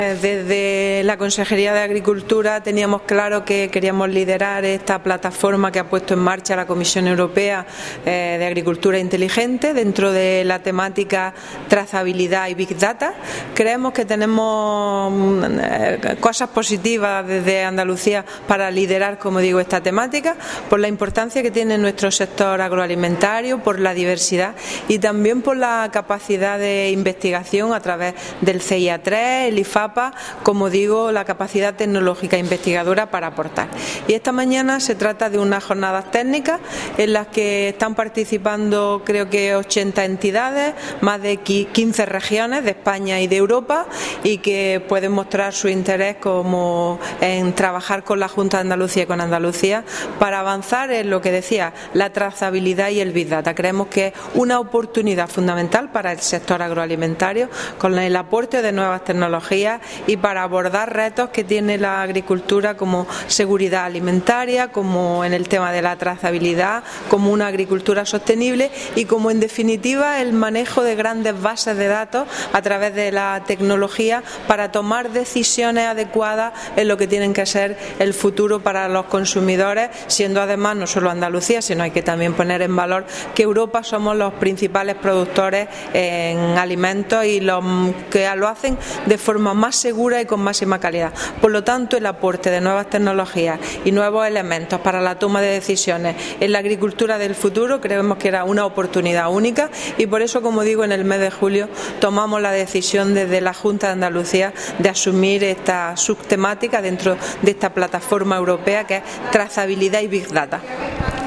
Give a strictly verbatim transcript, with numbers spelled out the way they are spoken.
Desde la Consejería de Agricultura teníamos claro que queríamos liderar esta plataforma que ha puesto en marcha la Comisión Europea eh, de Agricultura Inteligente dentro de la temática trazabilidad y Big Data. Creemos que tenemos eh, cosas positivas desde Andalucía para liderar, como digo, esta temática, por la importancia que tiene nuestro sector agroalimentario, por la diversidad y también por la capacidad de investigación a través del C I A tres, el I F A P, como digo, la capacidad tecnológica investigadora para aportar. Y esta mañana se trata de unas jornadas técnicas en las que están participando, creo que ochenta entidades, más de quince regiones de España y de Europa, y que pueden mostrar su interés como en trabajar con la Junta de Andalucía y con Andalucía para avanzar en lo que decía, la trazabilidad y el Big Data. Creemos que es una oportunidad fundamental para el sector agroalimentario con el aporte de nuevas tecnologías y para abordar retos que tiene la agricultura como seguridad alimentaria, como en el tema de la trazabilidad, como una agricultura sostenible y como en definitiva el manejo de grandes bases de datos a través de la tecnología para tomar decisiones adecuadas en lo que tienen que ser el futuro para los consumidores, siendo además no solo Andalucía, sino hay que también poner en valor que Europa somos los principales productores en alimentos y los que lo hacen de forma más segura y con máxima calidad. Por lo tanto, el aporte de nuevas tecnologías y nuevos elementos para la toma de decisiones en la agricultura del futuro creemos que era una oportunidad única y por eso, como digo, en el mes de julio tomamos la decisión desde la Junta de Andalucía de asumir esta subtemática dentro de esta plataforma europea que es trazabilidad y Big Data.